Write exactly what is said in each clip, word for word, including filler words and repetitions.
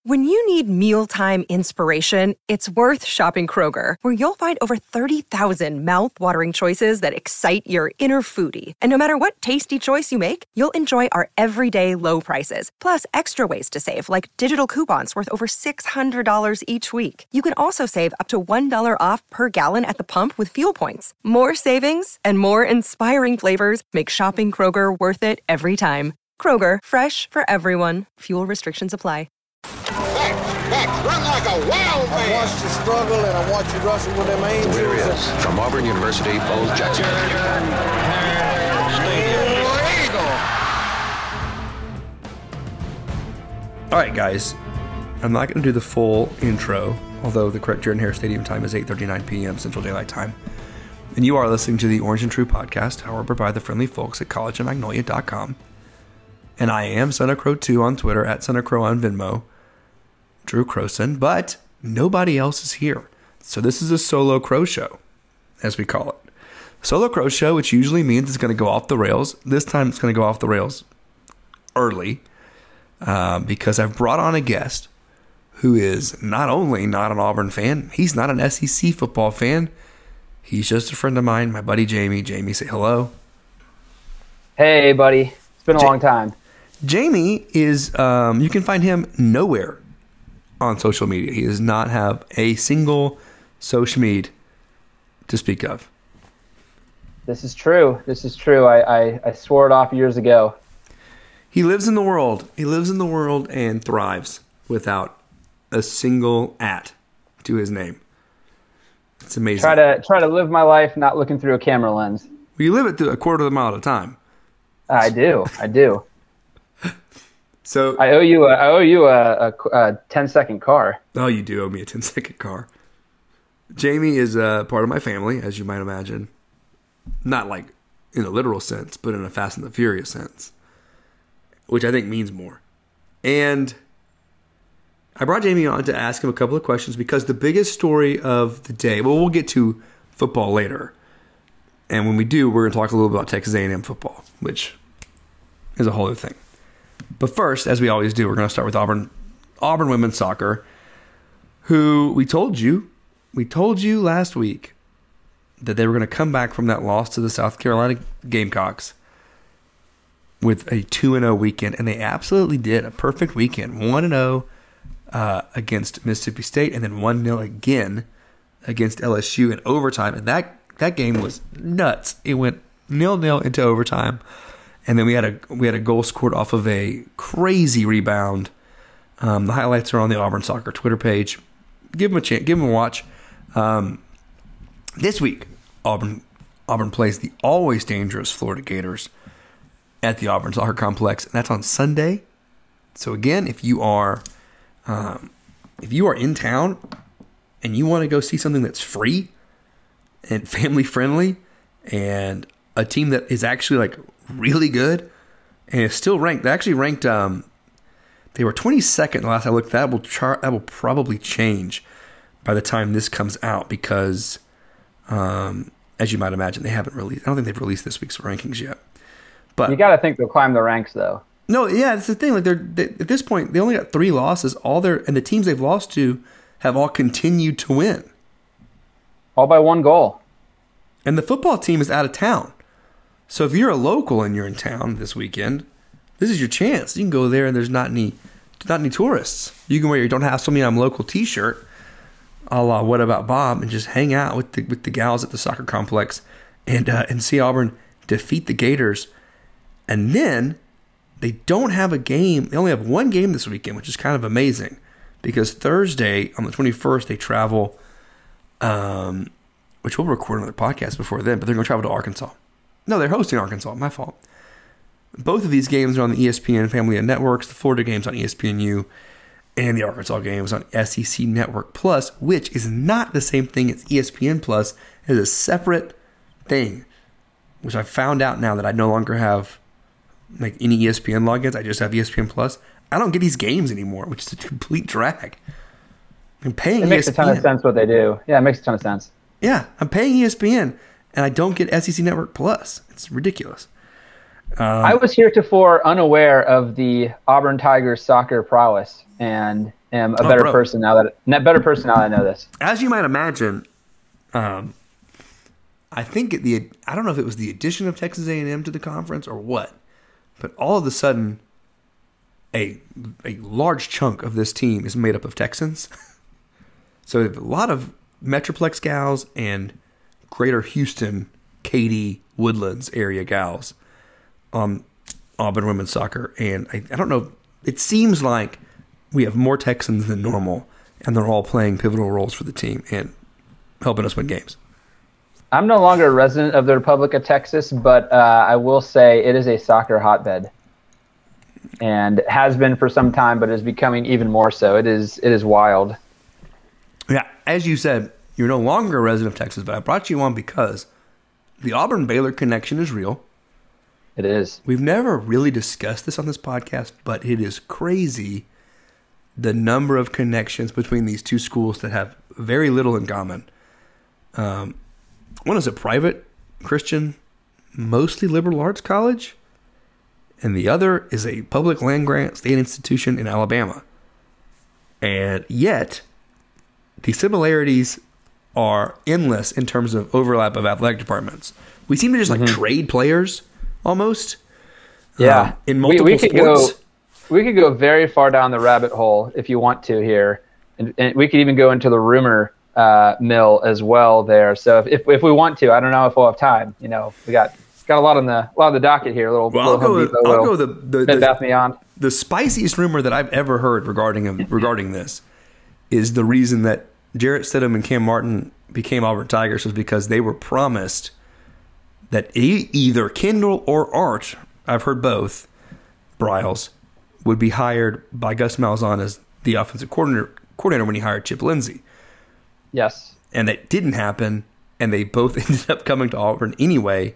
When you need mealtime inspiration, it's worth shopping Kroger, where you'll find over thirty thousand mouth-watering choices that excite your inner foodie. And no matter what tasty choice you make, you'll enjoy our everyday low prices, plus extra ways to save, like digital coupons worth over six hundred dollars each week. You can also save up to one dollar off per gallon at the pump with fuel points. More savings and more inspiring flavors make shopping Kroger worth it every time. Kroger, fresh for everyone. Fuel restrictions apply. Back, back, run like a wild man. I watched you struggle and I watched you wrestle with them angels. Here he is, from Auburn University, Bo Jackson. All right, guys. I'm not going to do the full intro, although the correct Jordan-Hare Stadium time is eight thirty-nine p.m. Central Daylight Time. And you are listening to the Orange and True podcast, however, by the friendly folks at college of magnolia dot com. And I am Son of Crow two on Twitter, at Son of Crow on Venmo, Drew Crowson, but nobody else is here. So this is a solo Crow show, as we call it. Solo Crow show, which usually means it's going to go off the rails. This time it's going to go off the rails early um, because I've brought on a guest who is not only not an Auburn fan, he's not an S E C football fan. He's just a friend of mine, my buddy Jamie. Jamie, say hello. Hey, buddy. It's been a Ja- long time. Jamie is, um, you can find him nowhere on social media. He does not have a single social media to speak of. This is true. This is true. I, I, I swore it off years ago. He lives in the world. He lives in the world and thrives without a single at to his name. It's amazing. Try to try to live my life not looking through a camera lens. Well, you live it through a quarter of a mile at a time. I do. I do. So I owe you a, I owe you a, a, a ten second car. Oh, you do owe me a ten second car. Jamie is a part of my family, as you might imagine. Not like in a literal sense, but in a Fast and the Furious sense, which I think means more. And I brought Jamie on to ask him a couple of questions because the biggest story of the day, well, we'll get to football later. And when we do, we're going to talk a little bit about Texas A and M football, which is a whole other thing. But first, as we always do, we're going to start with Auburn Auburn women's soccer, who we told you, we told you last week that they were going to come back from that loss to the South Carolina Gamecocks with a two and oh weekend, and they absolutely did. A perfect weekend, one and oh uh, against Mississippi State, and then one nil again against L S U in overtime. And that, that game was nuts. It went nil-nil into overtime. And then we had a we had a goal scored off of a crazy rebound. Um, the highlights are on the Auburn Soccer Twitter page. Give them a chance. Give them a watch. Um, this week, Auburn Auburn plays the always dangerous Florida Gators at the Auburn Soccer Complex, and that's on Sunday. So again, if you are um, if you are in town and you want to go see something that's free and family friendly, and a team that is actually like really good and is still ranked. They actually ranked. Um, they were twenty-second the last I looked. That will char- that will probably change by the time this comes out because, um, as you might imagine, they haven't released. I don't think they've released this week's rankings yet. But You got to think they'll climb the ranks, though. no, yeah, it's the thing. Like they're they, at this point, they only got three losses. All their and the teams they've lost to have all continued to win. All by one goal. And the football team is out of town. So if you're a local and you're in town this weekend, this is your chance. You can go there and there's not any not any tourists. You can wear your Don't Hassle Me, I'm Local t-shirt, a la What About Bob, and just hang out with the with the gals at the soccer complex and uh, and see Auburn defeat the Gators. And then they don't have a game. They only have one game this weekend, which is kind of amazing because Thursday on the twenty-first they travel, um, which we'll record another podcast before then, but they're going to travel to Arkansas. No, they're hosting Arkansas. My fault. Both of these games are on the E S P N family of networks. The Florida game's on E S P N U, and the Arkansas game is on S E C Network Plus, which is not the same thing as E S P N Plus. It is a separate thing, which I found out now that I no longer have like any E S P N logins. I just have E S P N Plus. I don't get these games anymore, which is a complete drag. I'm paying It makes E S P N. a ton of sense what they do. Yeah, it makes a ton of sense. Yeah, I'm paying E S P N, and I don't get S E C Network Plus. It's ridiculous. Um, I was heretofore unaware of the Auburn Tigers soccer prowess, and am a Oh, better bro. person now that a better person now that I know this. As you might imagine, um, I think it, the I don't know if it was the addition of Texas A and M to the conference or what, but all of a sudden, a a large chunk of this team is made up of Texans. So we have a lot of Metroplex gals and Greater Houston, Katy, Woodlands area gals on Auburn women's soccer, and I, I don't know. It seems like we have more Texans than normal, and they're all playing pivotal roles for the team and helping us win games. I'm no longer a resident of the Republic of Texas, but uh, I will say it is a soccer hotbed, and has been for some time, but is becoming even more so. It is it is wild. Yeah, as you said, you're no longer a resident of Texas, but I brought you on because the Auburn-Baylor connection is real. It is. We've never really discussed this on this podcast, but it is crazy the number of connections between these two schools that have very little in common. Um, one is a private Christian, mostly liberal arts college, and the other is a public land-grant state institution in Alabama. And yet, the similarities are endless in terms of overlap of athletic departments. We seem to just like mm-hmm. trade players almost. Yeah, uh, in multiple we, we could sports. Go, we could go very far down the rabbit hole if you want to here, and, and we could even go into the rumor uh, mill as well there. So if, if if we want to, I don't know if we'll have time. You know, we got got a lot on the a lot on the docket here. A little. Well, little I'll go. Depot, I'll go the the, Bed the, Bath Beyond. The spiciest rumor that I've ever heard regarding him, regarding this is the reason that Jarrett Stidham and Cam Martin became Auburn Tigers was because they were promised that e- either Kendall or Art, I've heard both, Briles, would be hired by Gus Malzahn as the offensive coordinator, coordinator when he hired Chip Lindsey. Yes. And that didn't happen, and they both ended up coming to Auburn anyway.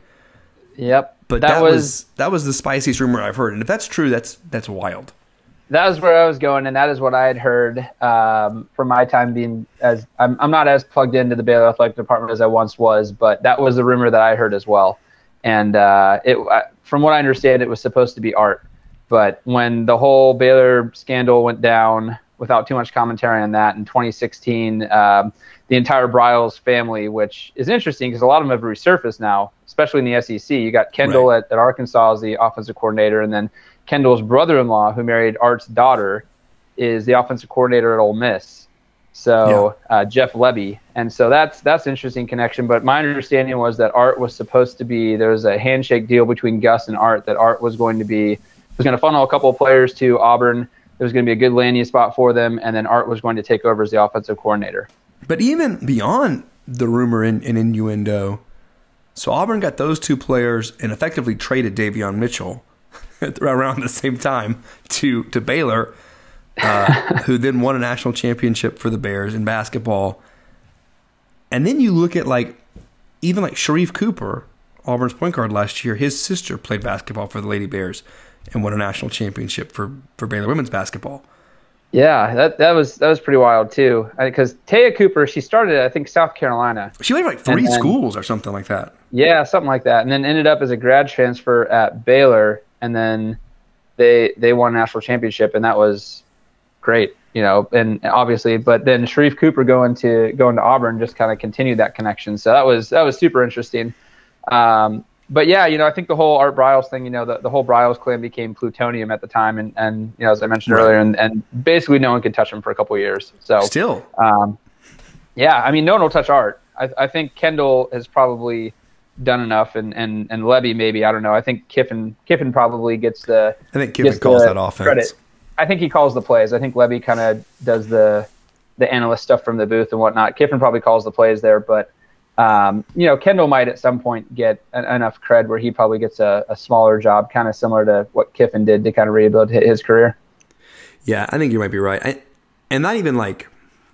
Yep. But that, that was, was that was the spiciest rumor I've heard. And if that's true, that's that's wild. That was where I was going, and that is what I had heard um, from my time being as I'm, I'm not as plugged into the Baylor athletic department as I once was, but that was the rumor that I heard as well. And uh, it, from what I understand, it was supposed to be Art. But when the whole Baylor scandal went down, without too much commentary on that, in twenty sixteen, um, the entire Briles family, which is interesting because a lot of them have resurfaced now, especially in the S E C. You got Kendall right. at, at Arkansas as the offensive coordinator, and then Kendall's brother-in-law, who married Art's daughter, is the offensive coordinator at Ole Miss. So yeah. uh, Jeff Lebby, and so that's that's an interesting connection. But my understanding was that Art was supposed to be there was a handshake deal between Gus and Art that Art was going to be was going to funnel a couple of players to Auburn. There was going to be a good landing spot for them, and then Art was going to take over as the offensive coordinator. But even beyond the rumor and, and innuendo, so Auburn got those two players and effectively traded Davion Mitchell around the same time to to Baylor, uh, who then won a national championship for the Bears in basketball. And then you look at like even like Sharif Cooper, Auburn's point guard last year. His sister played basketball for the Lady Bears and won a national championship for, for Baylor women's basketball. Yeah, that that was that was pretty wild too. Because Taya Cooper, she started at, I think, South Carolina. She went to like three then, schools or something like that. Yeah, something like that, and then ended up as a grad transfer at Baylor. And then they they won a national championship, and that was great, you know. And obviously, but then Sharif Cooper going to going to Auburn just kind of continued that connection. So that was that was super interesting. Um, but yeah, you know, I think the whole Art Briles thing, you know, the, the whole Briles clan became plutonium at the time, and, and you know, as I mentioned right. earlier, and, and basically no one could touch him for a couple of years. So still, um, yeah, I mean, no one will touch Art. I, I think Kendall has probably done enough, and, and, and Lebby maybe, I don't know. I think Kiffin Kiffin probably gets the I think Kiffin calls that offense. Credit. I think he calls the plays. I think Lebby kind of does the the analyst stuff from the booth and whatnot. Kiffin probably calls the plays there, but um, you know, Kendall might at some point get an, enough cred where he probably gets a, a smaller job, kind of similar to what Kiffin did to kind of rehabilitate his career. Yeah, I think you might be right. I, and not even like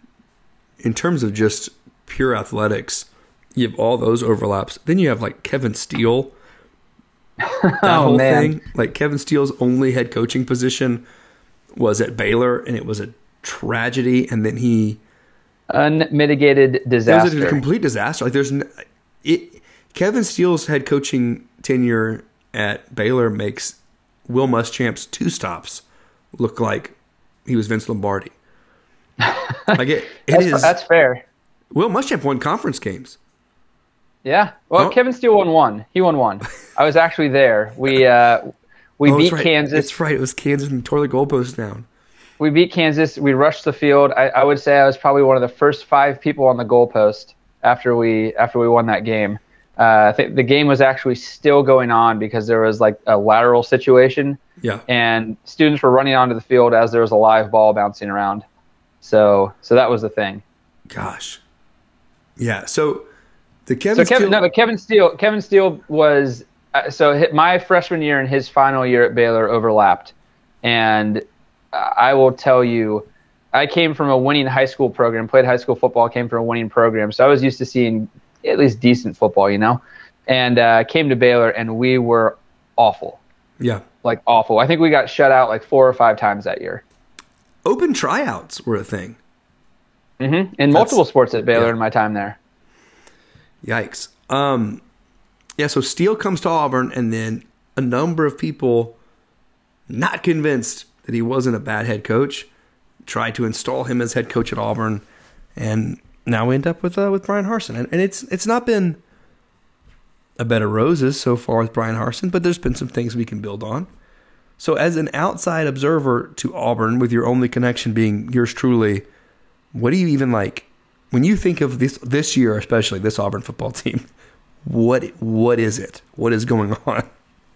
in terms of just pure athletics, you have all those overlaps. Then you have like Kevin Steele. That oh, whole man. thing. Like Kevin Steele's only head coaching position was at Baylor, and it was a tragedy. And then he unmitigated disaster. It was a complete disaster. Like there's no, it. Kevin Steele's head coaching tenure at Baylor makes Will Muschamp's two stops look like he was Vince Lombardi. Like it, it that's, is. that's fair. Will Muschamp won conference games. Yeah. Well, Oh. Kevin Steele won one. He won one. I was actually there. We uh, we Oh, beat that's right. Kansas. That's right. It was Kansas and tore the goalpost down. We beat Kansas. We rushed the field. I, I would say I was probably one of the first five people on the goalpost after we after we won that game. Uh, I think the game was actually still going on because there was like a lateral situation, Yeah. and students were running onto the field as there was a live ball bouncing around. So so that was the thing. Gosh. Yeah. So the Kevin So Kevin, Steele- no, but Kevin Steele, Kevin Steele was uh, so hit, my freshman year and his final year at Baylor overlapped, and uh, I will tell you, I came from a winning high school program, played high school football, came from a winning program, so I was used to seeing at least decent football, you know, and uh, came to Baylor and we were awful, Yeah. like awful. I think we got shut out like four or five times that year. Open tryouts were a thing. Mm-hmm. In multiple sports at Baylor yeah. in my time there. Yikes. Um, yeah, so Steele comes to Auburn, and then a number of people, not convinced that he wasn't a bad head coach, tried to install him as head coach at Auburn, and now we end up with uh, with Brian Harsin. And, and it's it's not been a bed of roses so far with Brian Harsin, but there's been some things we can build on. So as an outside observer to Auburn, with your only connection being yours truly, what do you even like? When you think of this this year, especially this Auburn football team, what what is it? What is going on?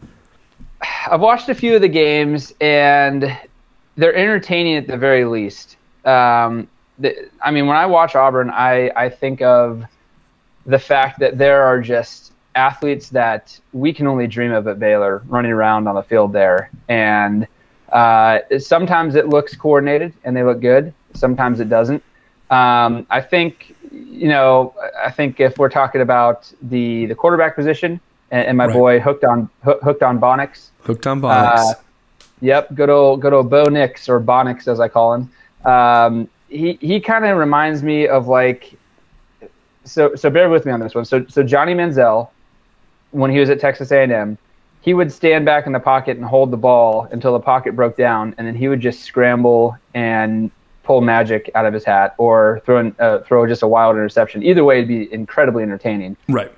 I've watched a few of the games, and they're entertaining at the very least. Um, the, I mean, when I watch Auburn, I, I think of the fact that there are just athletes that we can only dream of at Baylor running around on the field there. And uh, sometimes it looks coordinated and they look good. Sometimes it doesn't. Um, I think, you know, I think if we're talking about the, the quarterback position and, and my Right. boy hooked on Ho- hooked on Bonix. Hooked on Bonix. Uh, yep, good old good old Bo Nix, or Bonix as I call him. Um, he he kind of reminds me of like, so so bear with me on this one. So so Johnny Manziel, when he was at Texas A and M, he would stand back in the pocket and hold the ball until the pocket broke down, and then he would just scramble and pull magic out of his hat, or throw an, uh, throw just a wild interception. Either way, it'd be incredibly entertaining. Right.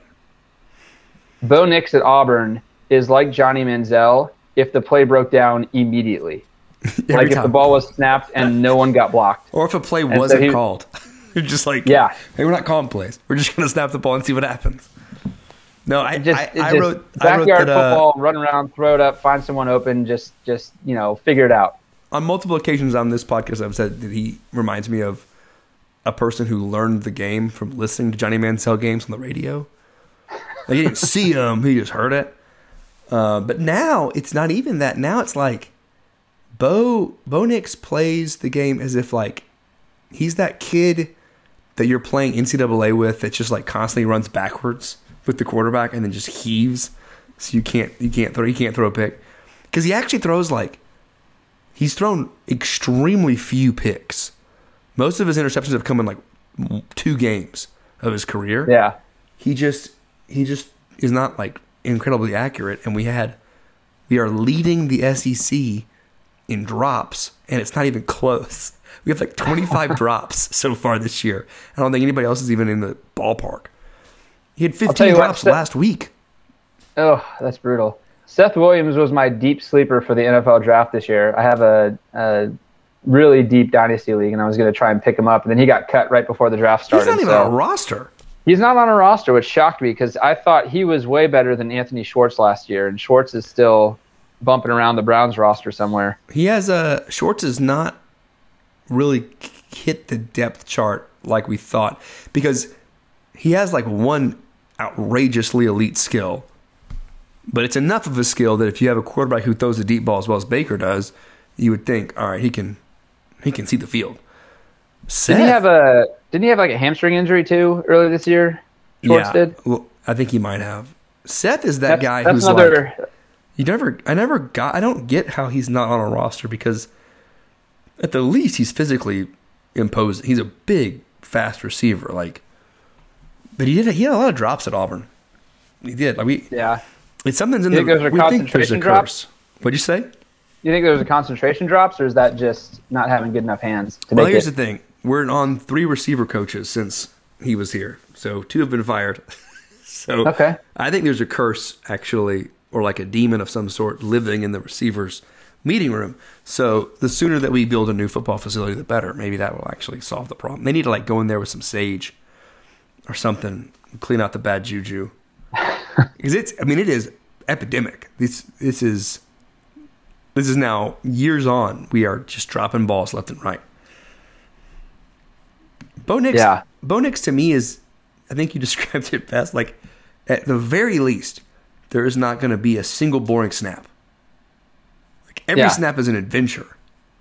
Bo Nix at Auburn is like Johnny Manziel if the play broke down immediately. Every Like if time. the ball was snapped and no one got blocked. Or if a play so wasn't he- called. You're just like, Yeah. hey, we're not calling plays. We're just going to snap the ball and see what happens. No, I, It just, I, it I just wrote I wrote backyard that uh, football, run around, throw it up, find someone open, just just you know, figure it out. on multiple occasions on this podcast I've said that he reminds me of a person who learned the game from listening to Johnny Manziel games on the radio. Like he didn't see him, he just heard it. Uh, but now it's not even that. Now it's like Bo Bo Nix plays the game as if like he's that kid that you're playing N C double A with that just like constantly runs backwards with the quarterback and then just heaves, so you can't you can't throw you can't throw a pick, because he actually throws like he's thrown extremely few picks. Most of his interceptions have come in like two games of his career. Yeah. He just he just is not like incredibly accurate, and we had we are leading the S E C in drops, and it's not even close. We have like twenty-five drops so far this year. I don't think anybody else is even in the ballpark. He had tell fifteen you what, drops Seth- last week. Oh, that's brutal. Seth Williams was my deep sleeper for the N F L draft this year. I have a, a really deep dynasty league, and I was going to try and pick him up, and then he got cut right before the draft started. He's not even so. on a roster. He's not on a roster, which shocked me because I thought he was way better than Anthony Schwartz last year, and Schwartz is still bumping around the Browns roster somewhere. He has a Schwartz is not really hit the depth chart like we thought, because he has like one outrageously elite skill, but it's enough of a skill that if you have a quarterback who throws the deep ball as well as Baker does, you would think, all right, he can he can see the field. Seth, Didn't he have a Didn't he have like a hamstring injury too earlier this year? Schwartz yeah, did. well, I think he might have. Seth is that That's, guy that's who's another. like, you never, I never got, I don't get how he's not on a roster, because at the least he's physically imposing. He's a big, fast receiver, like, but he did, he had a lot of drops at Auburn. He did, like we, yeah. it's something's in You the, think those are we think there's a concentration drops? curse. What'd you say? You think there was a concentration drops, or is that just not having good enough hands to Well, make here's it? the thing. we're on three receiver coaches since he was here. So two have been fired. so okay. I think there's a curse, actually, or like a demon of some sort living in the receivers' meeting room. So the sooner that we build a new football facility, the better. Maybe that will actually solve the problem. They need to like go in there with some sage or something, clean out the bad juju. Because it's, I mean, it is epidemic. This this is this is now years on. We are just dropping balls left and right. Bo Nix, yeah. Bo Nix to me is, I think you described it best. Like at the very least, there is not going to be a single boring snap. Like every yeah. snap is an adventure.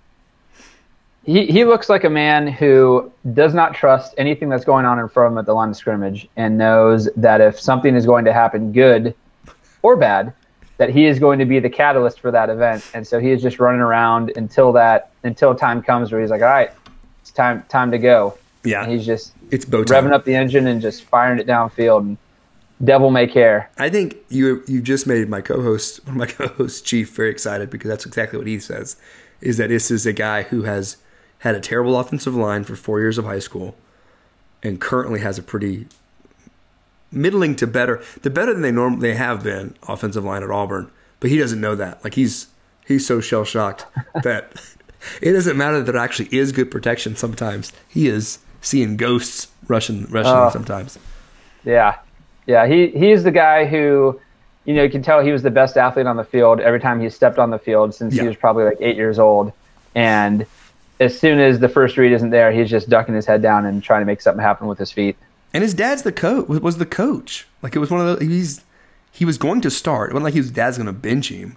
He he looks like a man who does not trust anything that's going on in front of him at the line of scrimmage, and knows that if something is going to happen, good or bad, that he is going to be the catalyst for that event. And so he is just running around until that until time comes where he's like, all right, it's time time to go. Yeah, and he's just it's bow time. Revving up the engine and just firing it downfield. And devil may care. I think you you just made my co-host, one of my co-hosts, Chief, very excited, because that's exactly what he says. Is that this is a guy who has had a terrible offensive line for four years of high school, and currently has a pretty middling to better, the better than they normally they have been offensive line at Auburn. But he doesn't know that. Like he's he's so shell shocked that it doesn't matter that there actually is good protection. Sometimes he is seeing ghosts rushing rushing uh, him sometimes. Yeah, yeah. He he's the guy who, you know, you can tell he was the best athlete on the field every time he stepped on the field since yeah. he was probably like eight years old, and as soon as the first read isn't there, he's just ducking his head down and trying to make something happen with his feet. And his dad's the coach. Was the coach? Like it was one of the. He's he was going to start. It wasn't like his dad's going to bench him.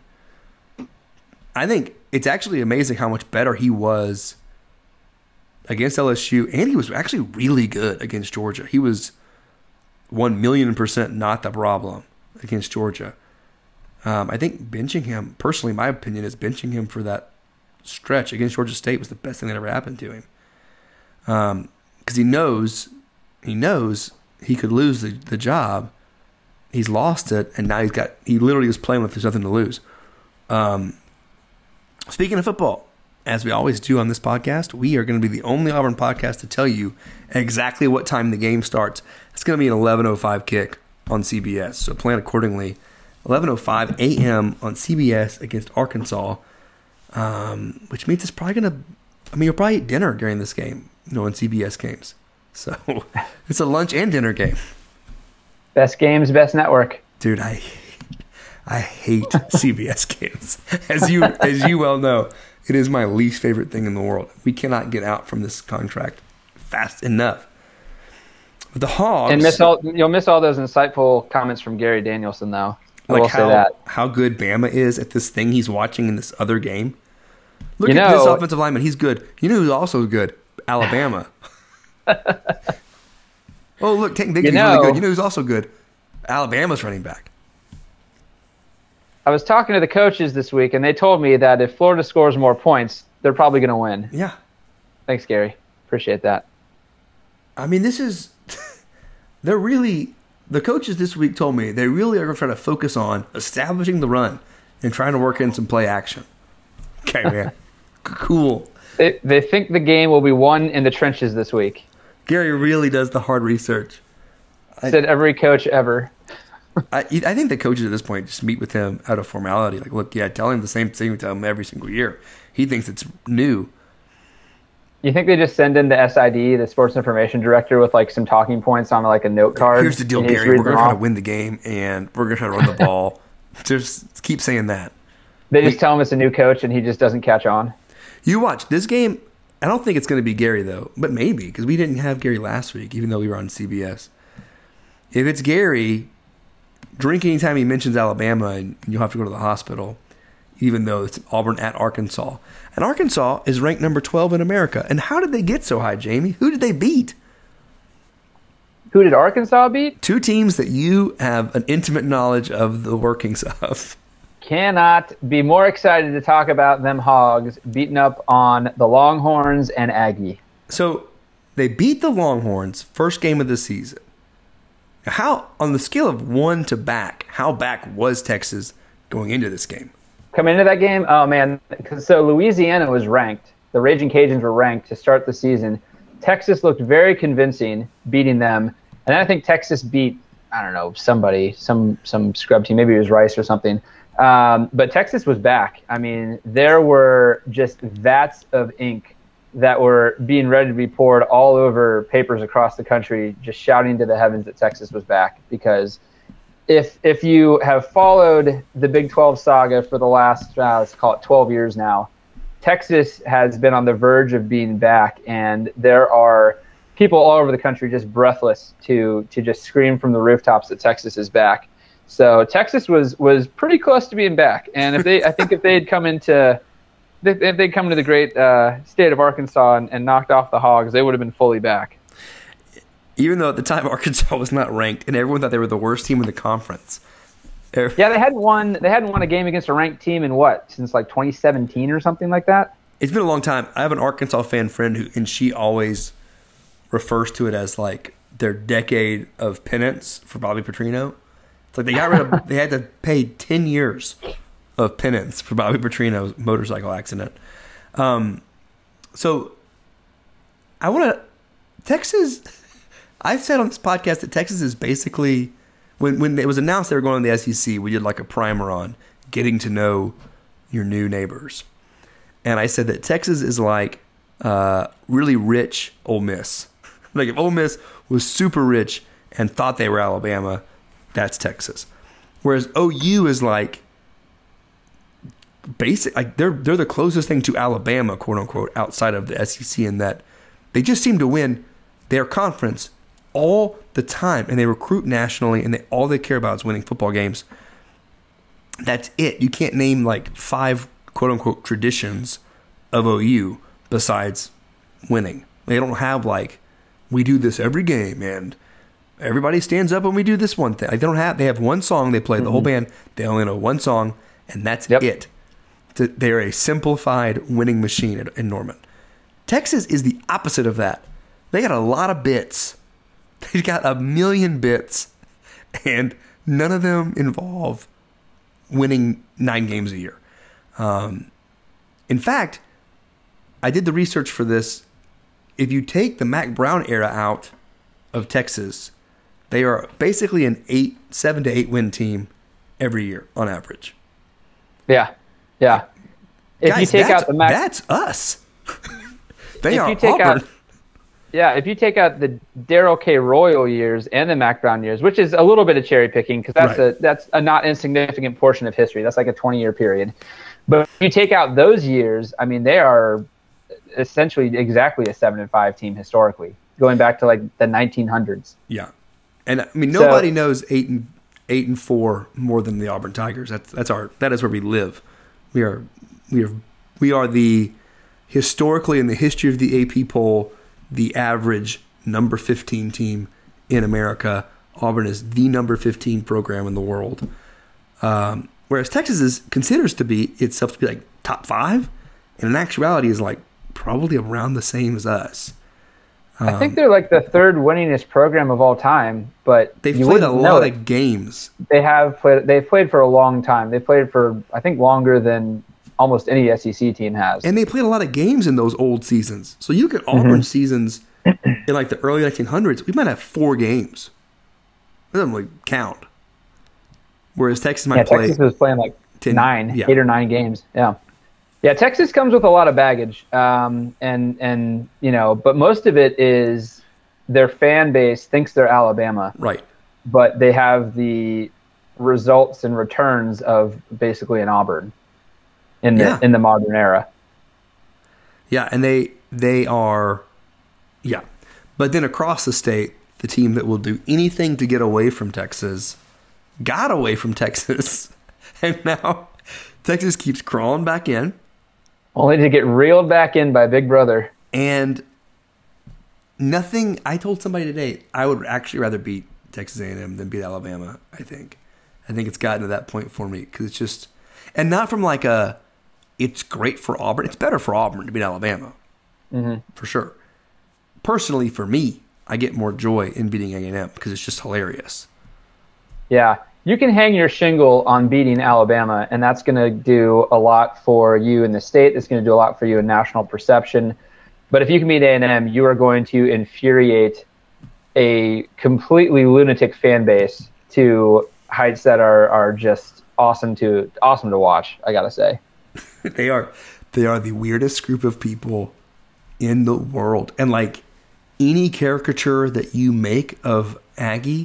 I think it's actually amazing how much better he was against L S U, and he was actually really good against Georgia. He was one million percent not the problem against Georgia. Um, I think benching him, personally, my opinion is benching him for that stretch against Georgia State was the best thing that ever happened to him. Um, because he knows, he knows he could lose the, the job. He's lost it, and now he's got. He literally was playing with there's nothing to lose. Um, speaking of football, as we always do on this podcast, we are going to be the only Auburn podcast to tell you exactly what time the game starts. It's going to be an eleven oh five kick on C B S, so plan accordingly. eleven oh five a.m. on C B S against Arkansas. Um, which means it's probably going to, I mean, you'll probably eat dinner during this game, you know, in C B S games. So it's a lunch and dinner game. Best games, best network. Dude, I I hate C B S games. As you as you well know, it is my least favorite thing in the world. We cannot get out from this contract fast enough. But the Hogs... And miss all, you'll miss all those insightful comments from Gary Danielson, though. I like will how, say that. how good Bama is at this thing he's watching in this other game. Look you at know, this offensive lineman. He's good. You know who's also good? Alabama. Oh, look, Tank Bigsby's know, really good. You know who's also good? Alabama's running back. I was talking to the coaches this week, and they told me that if Florida scores more points, they're probably going to win. Yeah. Thanks, Gary. Appreciate that. I mean, this is – they're really – the coaches this week told me they really are going to try to focus on establishing the run and trying to work in some play action. Okay, man. Cool. They, they think the game will be won in the trenches this week. Gary really does the hard research. I, Said every coach ever. I I think the coaches at this point just meet with him out of formality. Like, look, yeah, tell him the same thing we tell him every single year. He thinks it's new. You think they just send in the S I D, the sports information director, with like some talking points on like a note card? Here's the deal, Gary. We're going to try to win the game, and we're going to try to run the ball. Just keep saying that. They just we, tell him it's a new coach, and he just doesn't catch on. You watch this game. I don't think it's going to be Gary, though, but maybe, because we didn't have Gary last week, even though we were on C B S. If it's Gary, drink anytime he mentions Alabama, and you'll have to go to the hospital, even though it's Auburn at Arkansas. And Arkansas is ranked number twelve in America. And how did they get so high, Jamie? Who did they beat? Who did Arkansas beat? Two teams that you have an intimate knowledge of the workings of. Cannot be more excited to talk about them Hogs beating up on the Longhorns and Aggie. So they beat the Longhorns first game of the season. How, on the scale of one to back, how back was Texas going into this game? Coming into that game, oh man, so Louisiana was ranked. The Raging Cajuns were ranked to start the season. Texas looked very convincing beating them. And then I think Texas beat, I don't know, somebody, some some scrub team, maybe it was Rice or something. Um, but Texas was back. I mean, there were just vats of ink that were being ready to be poured all over papers across the country, just shouting to the heavens that Texas was back. Because if if you have followed the Big twelve saga for the last, uh, let's call it twelve years now, Texas has been on the verge of being back, and there are people all over the country just breathless to to just scream from the rooftops that Texas is back. So Texas was was pretty close to being back, and if they, I think if they had come into, if they'd come into the great uh, state of Arkansas and, and knocked off the Hogs, they would have been fully back. Even though at the time Arkansas was not ranked, and everyone thought they were the worst team in the conference. Yeah, they hadn't won. They hadn't won a game against a ranked team in what, since like twenty seventeen or something like that. It's been a long time. I have an Arkansas fan friend who, and she always refers to it as like their decade of penance for Bobby Petrino. It's like they got rid of, they had to pay ten years of penance for Bobby Petrino's motorcycle accident. Um, so I want to, Texas, I've said on this podcast that Texas is basically, when, when it was announced they were going to the S E C, we did like a primer on getting to know your new neighbors. And I said that Texas is like uh, really rich Ole Miss. Like if Ole Miss was super rich and thought they were Alabama, that's Texas. Whereas O U is like basic, like they're they're the closest thing to Alabama, quote unquote, outside of the S E C in that they just seem to win their conference all the time, and they recruit nationally, and they all they care about is winning football games. That's it. You can't name like five quote unquote traditions of O U besides winning. They don't have like, we do this every game and everybody stands up when we do this one thing. Like they don't have. They have one song they play. Mm-hmm. The whole band. They only know one song, and that's yep. it. They're a simplified winning machine in Norman. Texas is the opposite of that. They got a lot of bits. They've got a million bits, and none of them involve winning nine games a year. Um, in fact, I did the research for this. If you take the Mack Brown era out of Texas, they are basically an eight, seven to eight win team every year on average. Yeah, yeah. If Guys, you take that's, out the Mack, that's us. They if are you take Auburn. Out, yeah, if you take out the Darrell K. Royal years and the Mack Brown years, which is a little bit of cherry picking because that's right. a that's a not insignificant portion of history. That's like a twenty year period. But if you take out those years, I mean, they are essentially exactly a seven and five team historically, going back to like the nineteen hundreds. Yeah, and I mean nobody so, knows eight and eight and four more than the Auburn Tigers. That's that's our that is where we live. We are we are we are the historically in the history of the A P poll the average number fifteen team in America. Auburn is the number fifteen program in the world. Um, whereas Texas is considers to be itself to be like top five, and in actuality is like probably around the same as us. Um, I think they're like the third winningest program of all time, but they've you played a wouldn't know lot it. of games. They have played. They've played for a long time. They played for I think longer than almost any S E C team has. And they played a lot of games in those old seasons. So you get Auburn mm-hmm. seasons in like the early nineteen hundreds. We might have four games. It doesn't really count. Whereas Texas might yeah, play. Texas was playing like ten, nine, yeah. eight or nine games. Yeah. Yeah, Texas comes with a lot of baggage, um, and and you know, but most of it is their fan base thinks they're Alabama, right? But they have the results and returns of basically an Auburn in the yeah. in the modern era. Yeah, and they they are, yeah, but then across the state, the team that will do anything to get away from Texas got away from Texas, and now Texas keeps crawling back in. Only to get reeled back in by Big Brother. And nothing, I told somebody today, I would actually rather beat Texas A and M than beat Alabama, I think. I think it's gotten to that point for me because it's just, and not from like a, it's great for Auburn. It's better for Auburn to beat Alabama, mm-hmm. for sure. Personally, for me, I get more joy in beating A and M because it's just hilarious. Yeah. You can hang your shingle on beating Alabama, and that's going to do a lot for you in the state. It's going to do a lot for you in national perception. But if you can beat A and M, you are going to infuriate a completely lunatic fan base to heights that are, are just awesome to awesome to watch, I gotta say. They are they are the weirdest group of people in the world. And like any caricature that you make of Aggie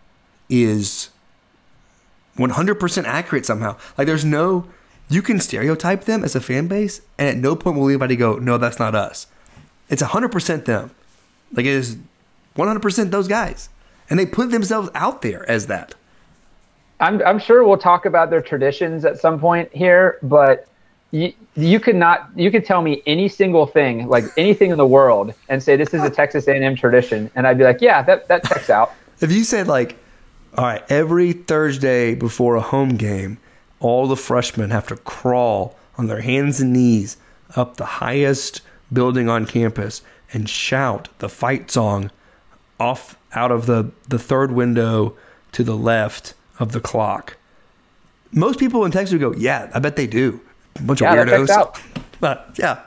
is one hundred percent accurate somehow. Like there's no, you can stereotype them as a fan base and at no point will anybody go, no, that's not us. It's one hundred percent them. Like it is one hundred percent those guys. And they put themselves out there as that. I'm I'm sure we'll talk about their traditions at some point here, but you you could not you could tell me any single thing, like anything in the world, and say this is a Texas A and M tradition, and I'd be like, yeah, that that checks out. If you said like, all right, every Thursday before a home game, all the freshmen have to crawl on their hands and knees up the highest building on campus and shout the fight song off out of the, the third window to the left of the clock. Most people in Texas would go, yeah, I bet they do. A bunch yeah, of weirdos. That checks out. But yeah.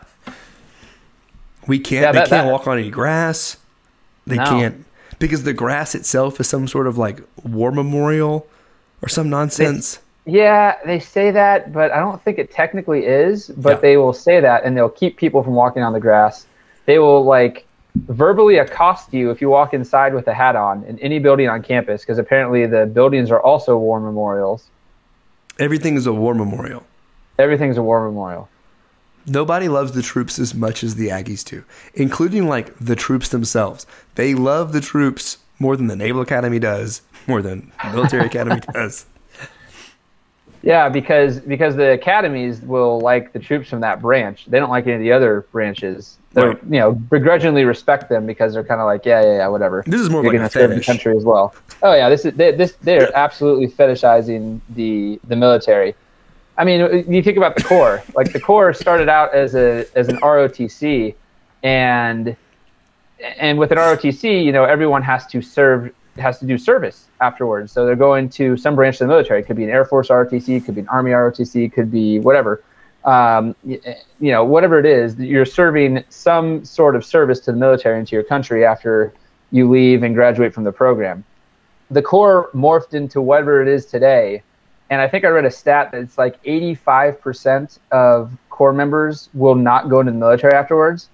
We can't Yeah, they that- can't that- walk on any grass. They No. can't because the grass itself is some sort of like war memorial or some nonsense. Yeah, they say that, but I don't think it technically is. But Yeah. they will say that, and they'll keep people from walking on the grass. They will like verbally accost you if you walk inside with a hat on in any building on campus, because apparently the buildings are also war memorials. Everything is a war memorial. Everything's a war memorial. Nobody loves the troops as much as the Aggies do, including like the troops themselves. They love the troops more than the Naval Academy does, more than the Military Academy does. Yeah, because because the academies will like the troops from that branch. They don't like any of the other branches. They Right. you know begrudgingly respect them because they're kind of like yeah yeah yeah whatever. This is more You're like gonna a serve the fetish. country as well. Oh yeah, this is they, this they're absolutely fetishizing the the military. I mean, you think about the Corps. Like the Corps started out as a as an R O T C, and and with an R O T C, you know, everyone has to serve has to do service afterwards. So they're going to some branch of the military. It could be an Air Force R O T C, it could be an Army R O T C, it could be whatever. Um, you, you know, whatever it is, you're serving some sort of service to the military and to your country after you leave and graduate from the program. The Corps morphed into whatever it is today. And I think I read a stat that it's like eighty-five percent of Corps members will not go into the military afterwards.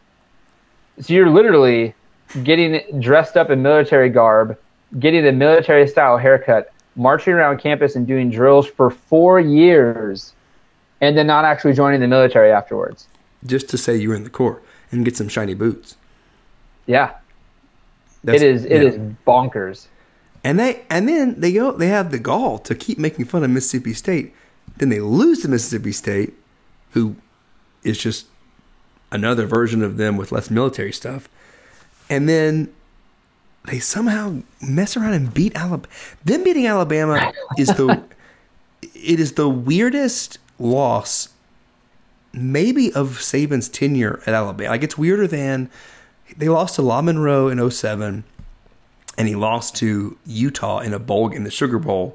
So you're literally getting dressed up in military garb, getting a military style haircut, marching around campus and doing drills for four years, and then not actually joining the military afterwards. Just to say you were in the Corps and get some shiny boots. Yeah. That's- it is it yeah. is bonkers. And they and then they go they have the gall to keep making fun of Mississippi State. Then they lose to Mississippi State, who is just another version of them with less military stuff. And then they somehow mess around and beat Alabama. Them beating Alabama is the it is the weirdest loss maybe of Saban's tenure at Alabama. Like it's weirder than they lost to La Monroe in oh seven. And he lost to Utah in a bowl in the Sugar Bowl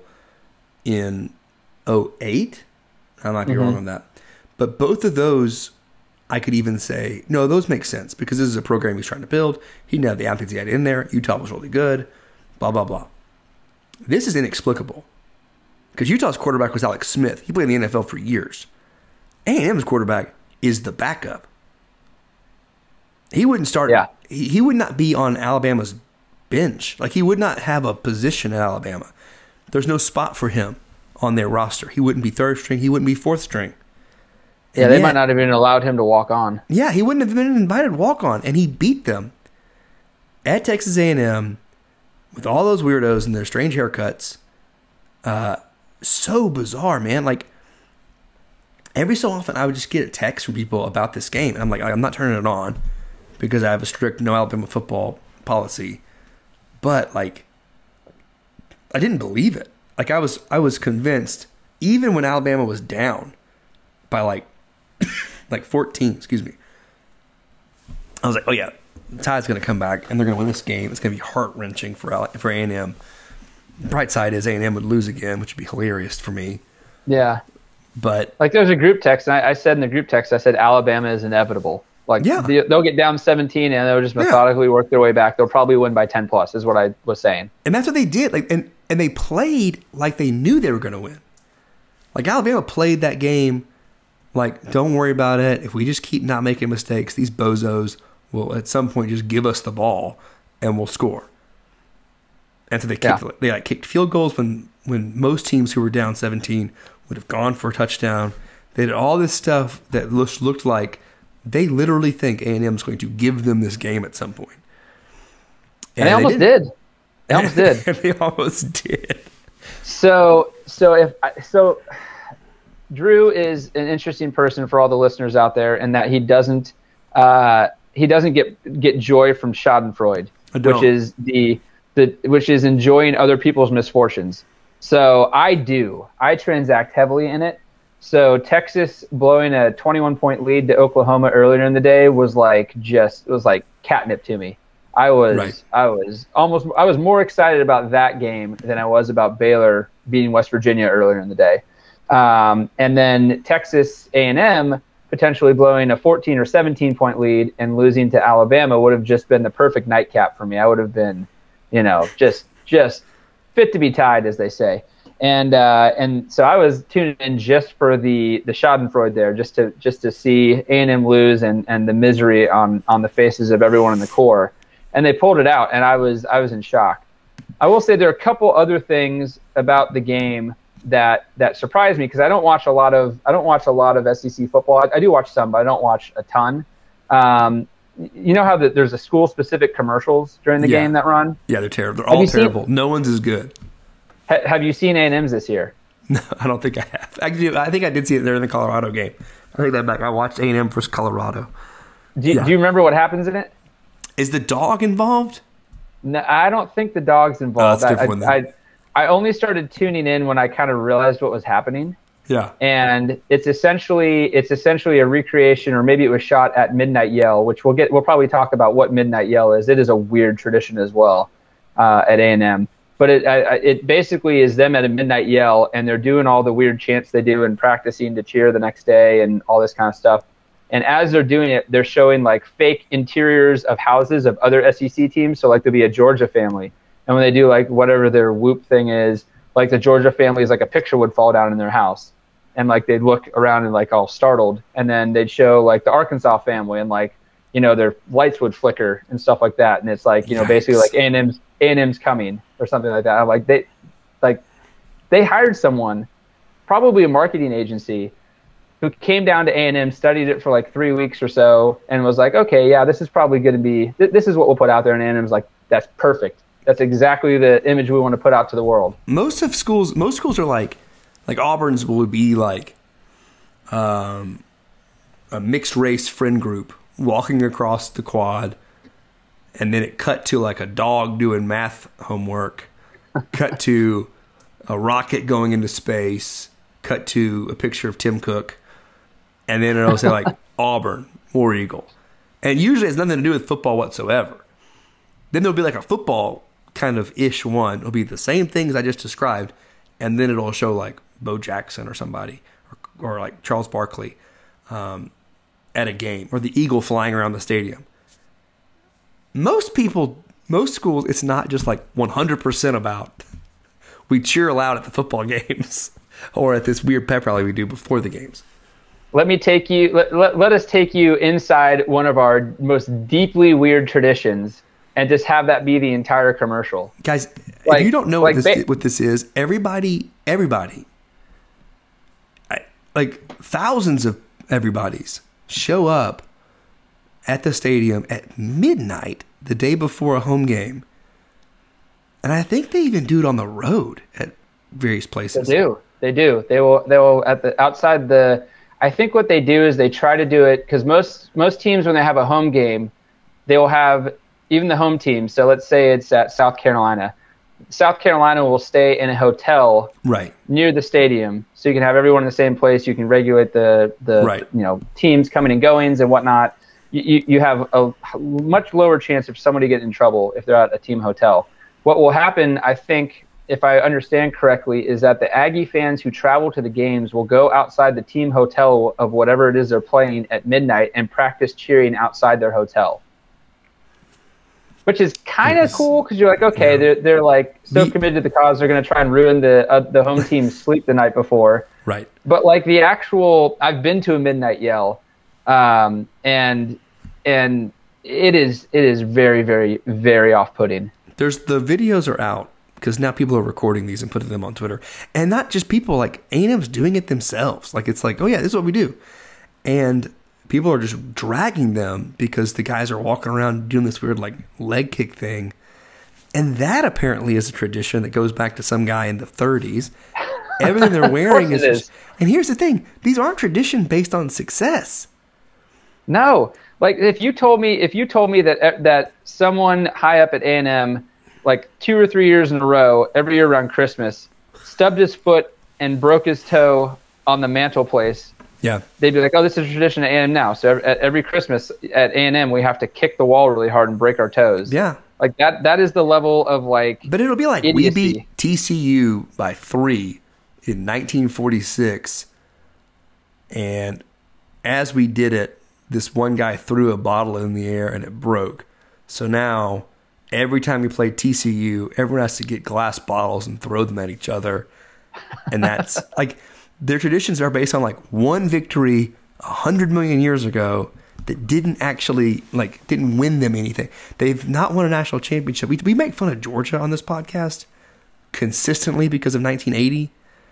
in oh eight. I might be mm-hmm. wrong on that. But both of those, I could even say, no, those make sense because this is a program he's trying to build. He didn't have the athletes he had in there. Utah was really good. Blah, blah, blah. This is inexplicable because Utah's quarterback was Alex Smith. He played in the N F L for years. A and M's quarterback is the backup. He wouldn't start. Yeah. He, he would not be on Alabama's bench. Like he would not have a position at Alabama. There's no spot for him on their roster. He wouldn't be third string. He wouldn't be fourth string. Yeah, And they yet- might not have even allowed him to walk on. Yeah, he wouldn't have been invited to walk on, and he beat them at Texas A and M with all those weirdos and their strange haircuts. Uh, so bizarre, man. Like every so often, I would just get a text from people about this game, and I'm like, I'm not turning it on because I have a strict no Alabama football policy. But like, I didn't believe it. Like I was, I was convinced, even when Alabama was down by like, like fourteen. Excuse me. I was like, oh yeah, the Tide's gonna come back and they're gonna win this game. It's gonna be heart wrenching for Al- for A and M. Bright side is A and M would lose again, which would be hilarious for me. Yeah. But Like there's a group text, and I, I said in the group text, I said Alabama is inevitable. Like Yeah. they, they'll get down seventeen and they'll just methodically yeah. work their way back. They'll probably win by ten plus is what I was saying. And that's what they did. Like, and, and they played like they knew they were going to win. Like Alabama played that game like, don't worry about it. If we just keep not making mistakes, these bozos will at some point just give us the ball and we'll score. And so they kicked, yeah. they like kicked field goals when, when most teams who were down seventeen would have gone for a touchdown. They did all this stuff that looked, looked like they literally think A and M is going to give them this game at some point. And, and they, they almost did. They almost did. they almost did. So, so if so, Drew is an interesting person for all the listeners out there, in that he doesn't uh, he doesn't get get joy from Schadenfreude, which is the the which is enjoying other people's misfortunes. So I do. I transact heavily in it. So Texas blowing a twenty-one point lead to Oklahoma earlier in the day was like just it was like catnip to me. I was right. I was almost I was more excited about that game than I was about Baylor beating West Virginia earlier in the day. Um, and then Texas A and M potentially blowing a fourteen or seventeen point lead and losing to Alabama would have just been the perfect nightcap for me. I would have been, you know, just just fit to be tied, as they say. And uh, and so I was tuning in just for the the Schadenfreude there, just to just to see A and M lose and, and the misery on, on the faces of everyone in the core. And they pulled it out, and I was I was in shock. I will say there are a couple other things about the game that that surprised me, because I don't watch a lot of I don't watch a lot of S E C football. I, I do watch some, but I don't watch a ton. Um, you know how the, there's a school specific commercials during the yeah. game that run? Yeah, they're terrible. They're all terrible. Seen, no one's as good. Ha, have you seen A and M's this year? No, I don't think I have. I, do, I think I did see it there in the Colorado game. I think that back. I watched A and M versus Colorado. Do you, yeah. do you remember what happens in it? Is the dog involved? No, I don't think the dog's involved. Oh, that's different I, I, I, I only started tuning in when I kind of realized what was happening. Yeah. And it's essentially it's essentially a recreation, or maybe it was shot at Midnight Yell, which we'll get. We'll probably talk about what Midnight Yell is. It is a weird tradition as well uh, at A and M. But it I, it basically is them at a midnight yell, and they're doing all the weird chants they do and practicing to cheer the next day and all this kind of stuff. And as they're doing it, they're showing like fake interiors of houses of other S E C teams. So like there'll be a Georgia family, and when they do like whatever their whoop thing is, like the Georgia family is like a picture would fall down in their house, and like they'd look around and like all startled, and then they'd show like the Arkansas family, and like you know their lights would flicker and stuff like that, and it's like you know Yikes. basically like A and M's A and M's coming or something like that. I'm like they like they hired someone, probably a marketing agency, who came down to A and M, studied it for like three weeks or so, and was like, okay, yeah, this is probably going to be, th- this is what we'll put out there. And A and M's like, that's perfect. That's exactly the image we want to put out to the world. Most of schools, most schools are like, like Auburn's will be like um, a mixed race friend group walking across the quad, and then it cut to like a dog doing math homework, cut to a rocket going into space, cut to a picture of Tim Cook, and then it'll say like Auburn, War Eagle. And usually it has nothing to do with football whatsoever. Then there'll be like a football kind of ish one. It'll be the same things I just described, and then it'll show like Bo Jackson or somebody, or, or like Charles Barkley um, at a game, or the eagle flying around the stadium. Most people, most schools, it's not just like one hundred percent about we cheer loud at the football games or at this weird pep rally we do before the games. Let me take you, let, let, let us take you inside one of our most deeply weird traditions and just have that be the entire commercial. Guys, like, if you don't know like what, this, ba- what this is, everybody, everybody, I, like thousands of everybody's show up at the stadium at midnight the day before a home game. And I think they even do it on the road at various places. They do. They do. They will they will at the outside the I think what they do is they try to do it because most most teams when they have a home game, they will have even the home team. So let's say it's at South Carolina. South Carolina will stay in a hotel right near the stadium, so you can have everyone in the same place. You can regulate the the right. you know teams coming and goings and whatnot. You you have a much lower chance of somebody getting in trouble if they're at a team hotel. What will happen, I think, if I understand correctly, is that the Aggie fans who travel to the games will go outside the team hotel of whatever it is they're playing at midnight and practice cheering outside their hotel. Which is kind of yes. cool because you're like, okay, yeah. they're they're like so the, committed to the cause, they're going to try and ruin the uh, the home team's sleep the night before. Right. But like the actual, I've been to a midnight yell, um, and and it is it is very very very off-putting. There's the videos are out because now people are recording these and putting them on Twitter, and not just people, like A and M's doing it themselves. Like it's like, oh yeah, this is what we do, and people are just dragging them because the guys are walking around doing this weird like leg kick thing. And that apparently is a tradition that goes back to some guy in the thirties. Everything they're wearing is, is. Just, and here's the thing. These aren't tradition based on success. No. Like if you told me if you told me that that someone high up at A and M like two or three years in a row, every year around Christmas, stubbed his foot and broke his toe on the mantelpiece, yeah, they'd be like, oh, this is a tradition at A and M now. So every, every Christmas at A and M, we have to kick the wall really hard and break our toes. Yeah. Like that that is the level of like But it'll be like idiocy. We beat T C U by three in nineteen forty-six. And as we did it, this one guy threw a bottle in the air and it broke. So now every time we play T C U, everyone has to get glass bottles and throw them at each other. And that's like... Their traditions are based on like one victory a hundred million years ago that didn't actually like didn't win them anything. They've not won a national championship. We we make fun of Georgia on this podcast consistently because of nineteen eighty.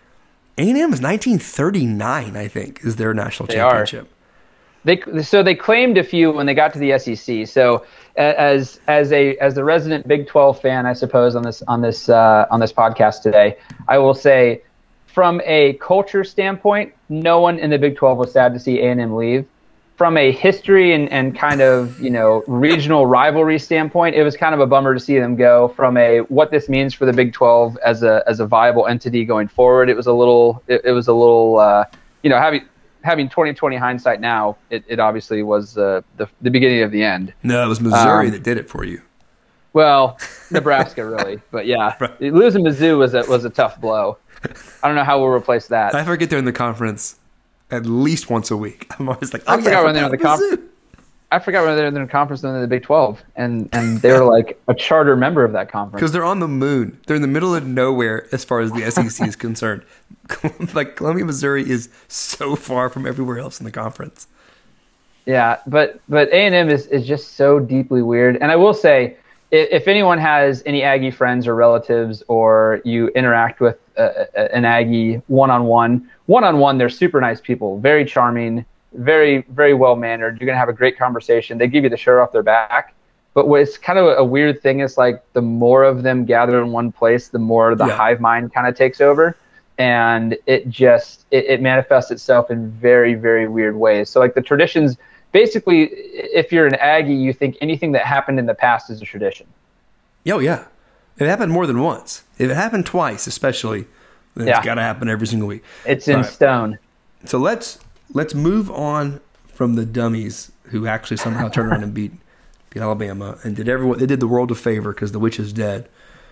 A and M is nineteen thirty-nine, I think, is their national they championship. Are. They so they claimed a few when they got to the S E C. So as as a as the resident Big twelve fan, I suppose on this on this uh, on this podcast today, I will say, from a culture standpoint, no one in the Big twelve was sad to see A and M leave. From a history and, and kind of, you know, regional rivalry standpoint, it was kind of a bummer to see them go. From a what this means for the Big twelve as a as a viable entity going forward, it was a little it, it was a little uh, you know, having having twenty twenty hindsight now, it, it obviously was uh, the the beginning of the end. No, it was Missouri um, that did it for you. Well, Nebraska really, but yeah, right. Losing Mizzou was a was a tough blow. I don't know how we'll replace that. I forget they're in the conference at least once a week. I'm always like, oh, I yeah, forgot I when they're in the conference. I forgot when they're in the conference and then the Big twelve, and and they were like a charter member of that conference because they're on the moon. They're in the middle of nowhere as far as the S E C is concerned. Like Columbia, Missouri is so far from everywhere else in the conference. Yeah, but but A and M is is just so deeply weird. And I will say, if anyone has any Aggie friends or relatives, or you interact with uh, an Aggie one-on-one, one-on-one, they're super nice people, very charming, very, very well-mannered. You're going to have a great conversation. They give you the shirt off their back. But what's kind of a weird thing is like the more of them gather in one place, the more the yeah. hive mind kind of takes over. And it just, it, it manifests itself in very, very weird ways. So like the traditions, basically, if you're an Aggie, you think anything that happened in the past is a tradition. Oh, yeah. It happened more than once. If it happened twice, especially, then yeah. it's got to happen every single week. It's in right. stone. So let's let's move on from the dummies who actually somehow turned around and beat, beat Alabama and did everyone. They did the world a favor because the witch is dead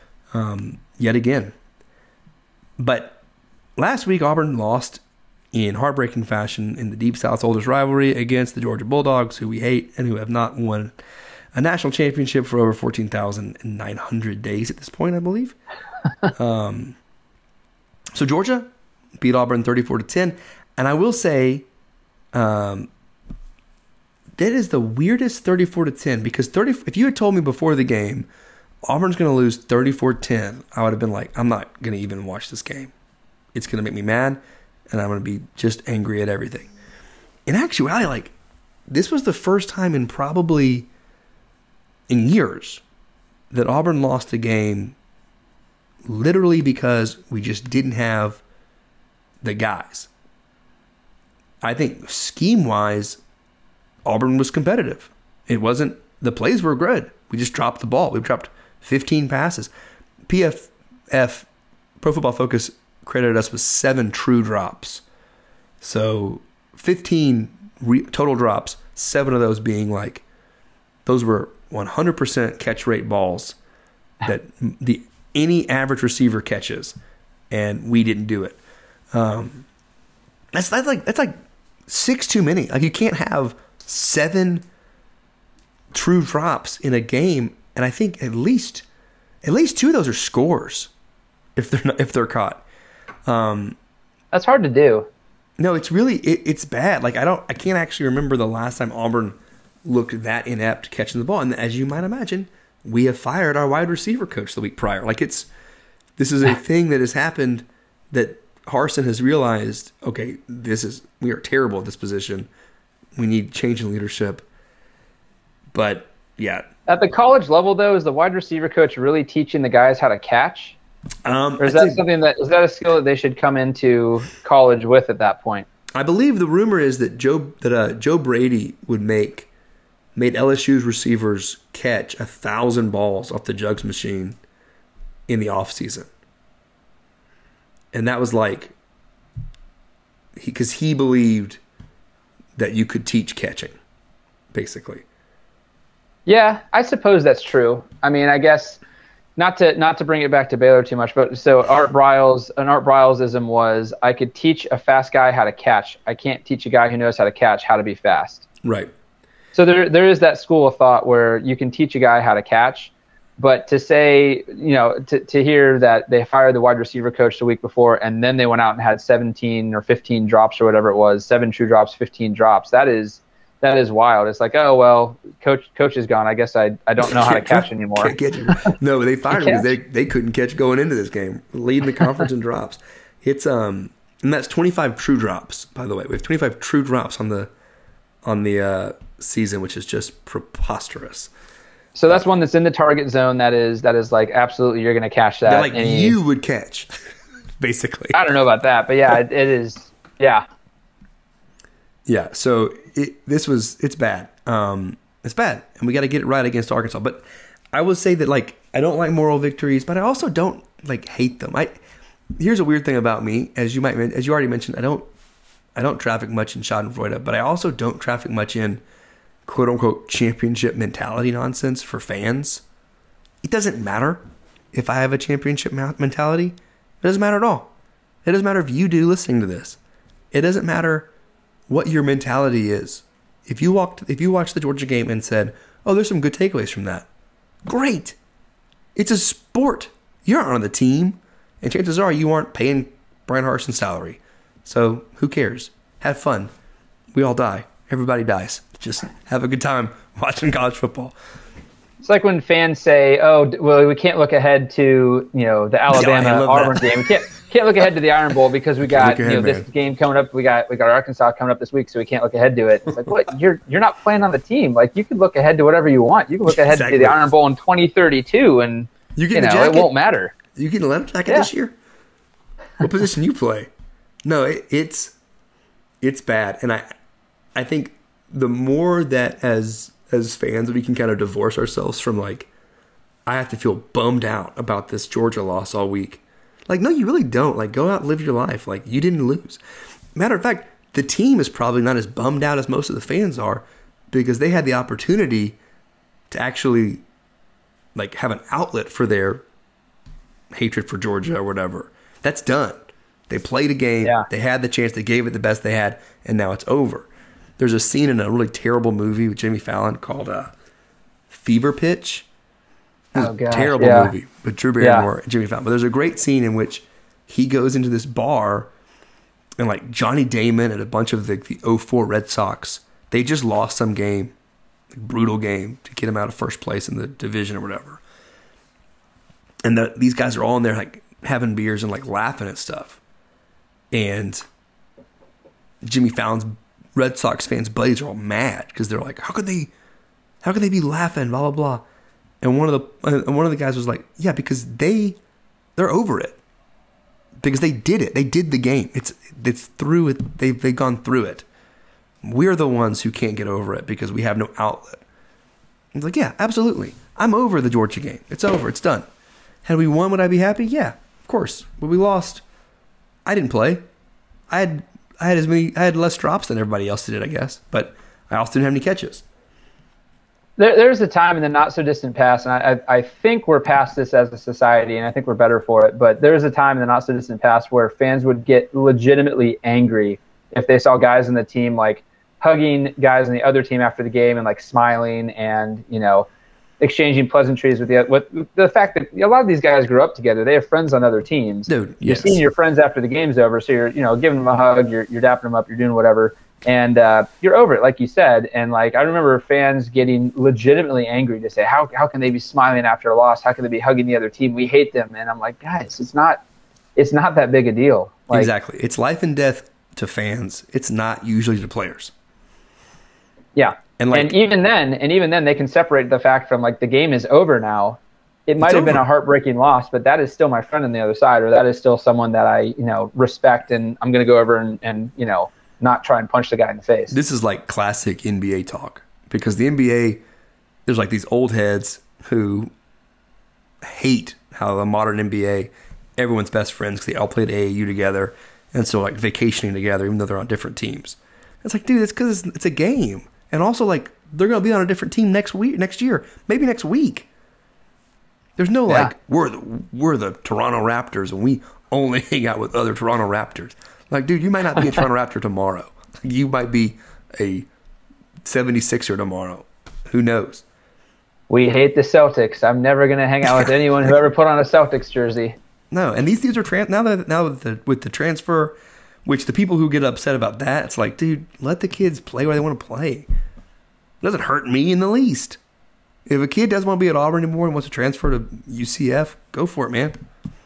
um, yet again. But last week, Auburn lost in heartbreaking fashion in the Deep South's oldest rivalry against the Georgia Bulldogs, who we hate and who have not won a national championship for over fourteen thousand nine hundred days at this point, I believe. um, so Georgia beat Auburn thirty-four to ten. And I will say um, that is the weirdest thirty-four to ten, because thirty if you had told me before the game Auburn's going to lose thirty-four ten, I would have been like, I'm not going to even watch this game. It's going to make me mad, and I'm going to be just angry at everything. In actuality, like, this was the first time in probably in years that Auburn lost a game literally because we just didn't have the guys. I think scheme-wise, Auburn was competitive. It wasn't, the plays were good. We just dropped the ball. We dropped fifteen passes. P F F, Pro Football Focus, credited us with seven true drops. So fifteen re- total drops, seven of those being like, those were one hundred percent catch rate balls that the any average receiver catches, and we didn't do it. Um, that's that's like that's like six too many. Like you can't have seven true drops in a game, and I think at least at least two of those are scores if they're not, if they're caught. Um, That's hard to do. No, it's really it, it's bad. Like I don't I can't actually remember the last time Auburn looked that inept catching the ball. And as you might imagine, we have fired our wide receiver coach the week prior. Like it's this is a thing that has happened that Harsin has realized, okay, this is we are terrible at this position. We need change in leadership. But yeah. At the college level though, is the wide receiver coach really teaching the guys how to catch? Um, or is I'd that say, something that is that a skill that they should come into college with at that point? I believe the rumor is that Joe that uh, Joe Brady would make made L S U's receivers catch a thousand balls off the jugs machine in the offseason. And that was like because he, he believed that you could teach catching, basically. Yeah, I suppose that's true. I mean, I guess. Not to not to bring it back to Baylor too much, but so Art Briles, an Art Brilesism was I could teach a fast guy how to catch. I can't teach a guy who knows how to catch how to be fast. Right. So there there is that school of thought where you can teach a guy how to catch, but to say, you know, to, to hear that they fired the wide receiver coach the week before and then they went out and had seventeen or fifteen drops or whatever it was, seven true drops, fifteen drops, that is That is wild. It's like, oh, well, coach coach is gone. I guess I I don't know how to catch anymore. Can't catch him. No, they fired him because they, they couldn't catch going into this game, leading the conference in drops. It's um, and that's twenty-five true drops, by the way. We have twenty-five true drops on the on the uh, season, which is just preposterous. So that's one that's in the target zone. That is that is like absolutely you're going to catch that. That like any, you would catch, basically. I don't know about that, but yeah, it, it is. Yeah. Yeah, so it, this was it's bad. Um, it's bad, and we got to get it right against Arkansas. But I will say that like I don't like moral victories, but I also don't like hate them. I here's a weird thing about me, as you might as you already mentioned, I don't I don't traffic much in Schadenfreude, but I also don't traffic much in quote unquote championship mentality nonsense for fans. It doesn't matter if I have a championship mentality. It doesn't matter at all. It doesn't matter if you do listening to this. It doesn't matter what your mentality is. If you walked, if you watched the Georgia game and said, "Oh, there's some good takeaways from that," great. It's a sport. You're not on the team, and chances are you aren't paying Brian Harsin's salary. So who cares? Have fun. We all die. Everybody dies. Just have a good time watching college football. It's like when fans say, "Oh, well, we can't look ahead to you know the Alabama Auburn game. We can't can't look ahead to the Iron Bowl because we got ahead, you know this man. game coming up. We got we got Arkansas coming up this week, so we can't look ahead to it." It's like, what? You're you're not playing on the team. Like you can look ahead to whatever you want. You can look ahead exactly. to the Iron Bowl in twenty thirty-two, and you, you know it won't matter. You getting a leather jacket yeah. this year? What position you play? No, it, it's it's bad, and I I think the more that as as fans we can kind of divorce ourselves from like I have to feel bummed out about this Georgia loss all week. Like, no, you really don't. Like, go out and live your life. Like, you didn't lose. Matter of fact, the team is probably not as bummed out as most of the fans are because they had the opportunity to actually, like, have an outlet for their hatred for Georgia or whatever. That's done. They played a game. Yeah. They had the chance. They gave it the best they had, and now it's over. There's a scene in a really terrible movie with Jimmy Fallon called uh, Fever Pitch. It was oh, gosh. a terrible yeah. movie with Drew Barrymore yeah. and Jimmy Fallon. But there's a great scene in which he goes into this bar and like Johnny Damon and a bunch of the, the oh four Red Sox, they just lost some game, like brutal game to get them out of first place in the division or whatever. And the, these guys are all in there like having beers and like laughing at stuff. And Jimmy Fallon's Red Sox fans' buddies are all mad because they're like, how could they, how could they be laughing? Blah blah blah. And one of the and one of the guys was like, yeah, because they they're over it because they did it. They did the game. It's it's through it. They they've gone through it. We're the ones who can't get over it because we have no outlet. He's like, yeah, absolutely. I'm over the Georgia game. It's over. It's done. Had we won, would I be happy? Yeah, of course. But we lost. I didn't play. I had I had as many I had less drops than everybody else did, I guess. But I also didn't have any catches. There, there's a time in the not so distant past, and I, I, I think we're past this as a society, and I think we're better for it. But there's a time in the not so distant past where fans would get legitimately angry if they saw guys in the team like hugging guys in the other team after the game and like smiling and, you know, exchanging pleasantries with the with the fact that a lot of these guys grew up together. They have friends on other teams. Dude, you're yes. seeing your friends after the game's over, so you're you know giving them a hug, you're you're dapping them up, you're doing whatever. And uh, you're over it, like you said. And like I remember fans getting legitimately angry to say, how how can they be smiling after a loss? How can they be hugging the other team? We hate them. And I'm like, guys, it's not it's not that big a deal. Like, exactly. It's life and death to fans. It's not usually to players. Yeah. And, like, and even then, and even then, they can separate the fact from like the game is over now. It might have over. been a heartbreaking loss, but that is still my friend on the other side, or that is still someone that I you know respect, and I'm going to go over and, and you know. not try and punch the guy in the face. This is like classic N B A talk, because the N B A, there's like these old heads who hate how the modern N B A, everyone's best friends because they all played A A U together, and so like vacationing together even though they're on different teams. It's like, dude, it's because it's, it's a game, and also like they're gonna be on a different team next week, next year, maybe next week. There's no Yeah. like we're the we're the Toronto Raptors and we only hang out with other Toronto Raptors. Like, dude, you might not be a Toronto Raptor tomorrow. You might be a seventy-sixer tomorrow. Who knows? We hate the Celtics. I'm never going to hang out with anyone who ever put on a Celtics jersey. No, and these dudes are trans- now that now with the with the transfer, which the people who get upset about that, it's like, dude, let the kids play where they want to play. It doesn't hurt me in the least. If a kid doesn't want to be at Auburn anymore and wants to transfer to U C F, go for it, man.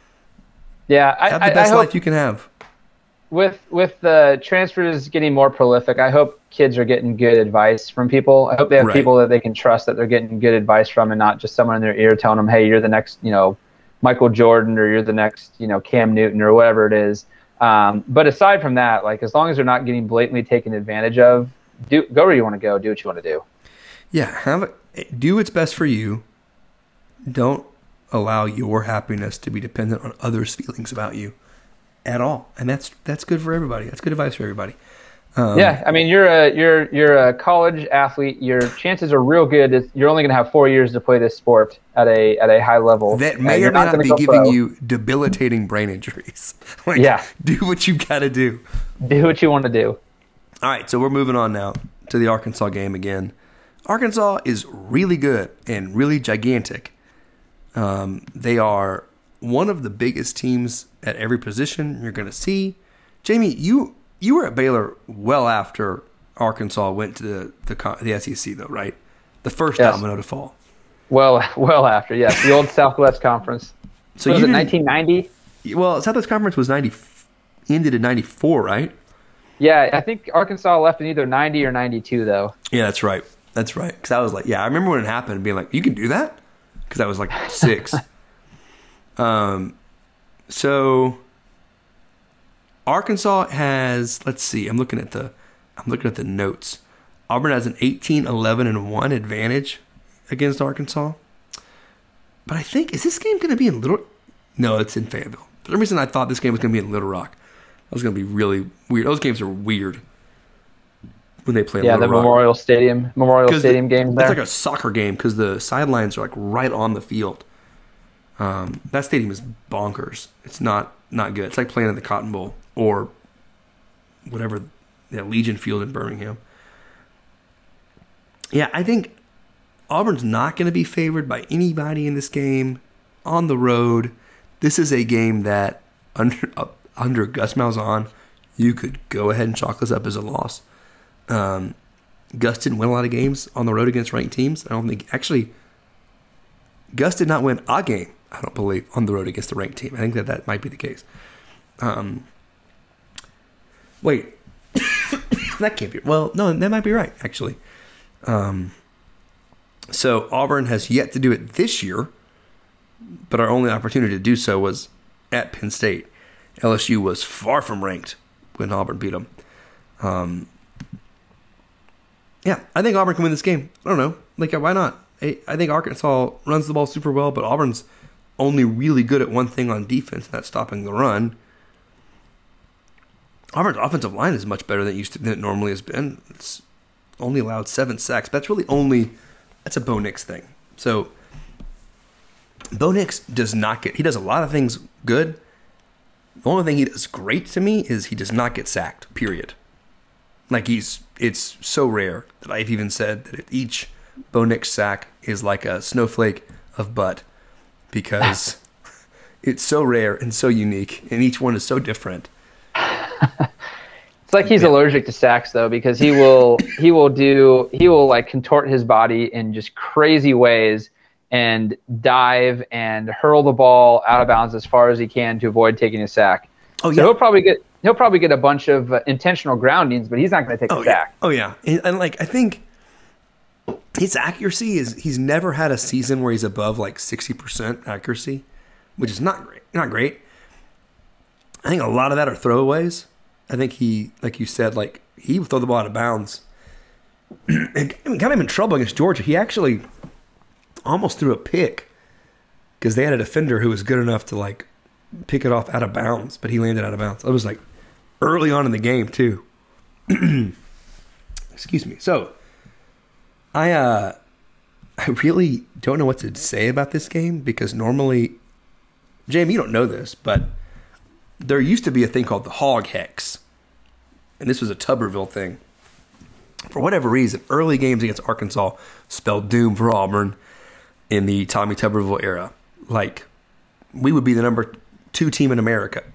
Yeah, I, have the I, best I life hope you can have. with with the transfers getting more prolific, I hope kids are getting good advice from people. I hope they have Right. people that they can trust, that they're getting good advice from, and not just someone in their ear telling them, "Hey, you're the next, you know, Michael Jordan, or you're the next, you know, Cam Newton, or whatever it is." Um, but aside from that, like as long as they're not getting blatantly taken advantage of, do go where you want to go, do what you want to do. Yeah, have it, do what's best for you. Don't allow your happiness to be dependent on others' feelings about you at all, and that's that's good for everybody. That's good advice for everybody. Um, Yeah, I mean, you're a you're you're a college athlete. Your chances are real good. It's, you're only going to have four years to play this sport at a at a high level. that Uh, may you're or may not gonna be go giving pro. you debilitating brain injuries. Like, Yeah. do what you got to do. Do what you want to do. All right, so we're moving on now to the Arkansas game again. Arkansas is really good and really gigantic. Um, they are one of the biggest teams at every position you're going to see. Jamie, you you were at Baylor well after Arkansas went to the the, co- the S E C, though, right? The first Yes. domino to fall. Well, well after yes, the old Southwest Conference. So What was you it didn't- nineteen ninety? Well, Southwest Conference was ninety, ended in ninety-four, right? Yeah, I think Arkansas left in either ninety or ninety-two though. Yeah, that's right. That's right. Because I was like, yeah, I remember when it happened, being like, you can do that? Because I was like six. um, so Arkansas has, let's see, I'm looking at the, I'm looking at the notes. Auburn has an eighteen, eleven, and one advantage against Arkansas. But I think, is this game going to be in Little? No, it's in Fayetteville. For some reason, I thought this game was going to be in Little Rock. That was going to be really weird. Those games are weird when they play in Yeah, the Little Rock. Memorial Stadium, Memorial 'Cause Stadium the, games there. It's like a soccer game because the sidelines are like right on the field. Um, that stadium is bonkers. It's not not good. It's like playing in the Cotton Bowl or whatever, yeah, Legion Field in Birmingham. Yeah, I think Auburn's not going to be favored by anybody in this game on the road. This is a game that under uh, under Gus Malzahn, you could go ahead and chalk this up as a loss. Um, Gus didn't win a lot of games on the road against ranked teams. I don't think actually Gus did not win a game, I don't believe, on the road against a ranked team. I think that that might be the case. Um, wait, that can't be. Well, no, that might be right actually. Um, so Auburn has yet to do it this year, but our only opportunity to do so was at Penn State. L S U was far from ranked when Auburn beat them. Um, yeah, I think Auburn can win this game. I don't know. Like, why not? I, I think Arkansas runs the ball super well, but Auburn's only really good at one thing on defense, and that's stopping the run. Auburn's offensive line is much better than it used to than it normally has been. It's only allowed seven sacks. That's really only that's a Bo Nix thing. So Bo Nix does not get, he does a lot of things good. The only thing he does great to me is he does not get sacked, period. Like he's, it's so rare that I've even said that each Bo Nix sack is like a snowflake of butt because it's so rare and so unique and each one is so different. It's like he's yeah. allergic to sacks though, because he will, he will do, he will like contort his body in just crazy ways and dive and hurl the ball out of bounds as far as he can to avoid taking a sack. Oh yeah. So he'll probably get, he'll probably get a bunch of uh, intentional groundings, but he's not going to take oh, a sack. Yeah. Oh yeah. And, and like, I think his accuracy is, he's never had a season where he's above like sixty percent accuracy, which is not great. Not great. I think a lot of that are throwaways. I think he, like you said, like he would throw the ball out of bounds and got him in trouble against Georgia. He actually almost threw a pick because they had a defender who was good enough to like pick it off out of bounds, but he landed out of bounds. It was like early on in the game too. Excuse me. So I, uh, I really don't know what to say about this game because normally, Jamie, you don't know this, but there used to be a thing called the Hog Hex, and this was a Tuberville thing. For whatever reason, early games against Arkansas spelled doom for Auburn in the Tommy Tuberville era. Like, we would be the number two team in America.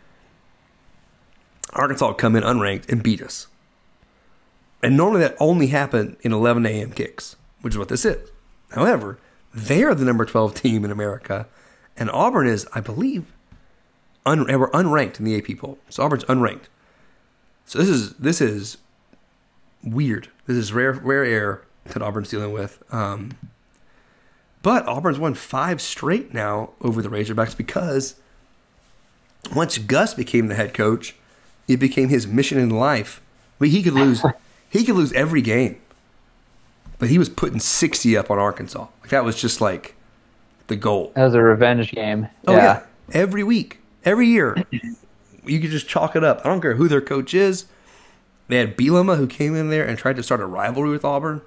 Arkansas would come in unranked and beat us. And normally that only happened in eleven a.m. kicks, which is what this is. However, they're the number twelve team in America, and Auburn is, I believe, un- we're unranked in the A P poll. So Auburn's unranked. So this is this is weird. This is rare rare air that Auburn's dealing with. Um, but Auburn's won five straight now over the Razorbacks because once Gus became the head coach, it became his mission in life. I mean, he could lose he could lose every game, but he was putting sixty up on Arkansas. Like that was just like the goal. That was a revenge game. Oh yeah, yeah. Every week, every year, you could just chalk it up. I don't care who their coach is. They had Bielema who came in there and tried to start a rivalry with Auburn.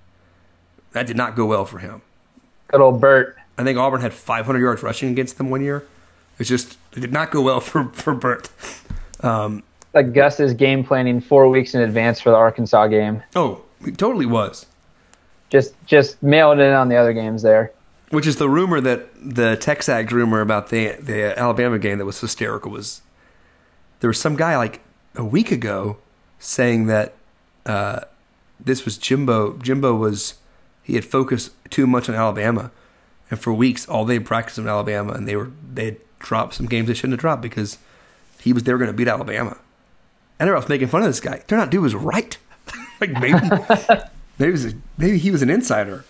That did not go well for him. Good old Bert. I think Auburn had five hundred yards rushing against them one year. It's just, it did not go well for, for Bert. Um, like Gus is game planning four weeks in advance for the Arkansas game. Oh, it totally was. Just just mailed it on the other games there. Which is the rumor that the Texags rumor about the the Alabama game that was hysterical was there was some guy like a week ago saying that uh, this was Jimbo. Jimbo was, he had focused too much on Alabama. And for weeks, all they practiced in Alabama, and they were they had dropped some games they shouldn't have dropped because he was they were going to beat Alabama. And everyone was making fun of this guy. Turned out dude was right. Like maybe maybe, was a, maybe he was an insider.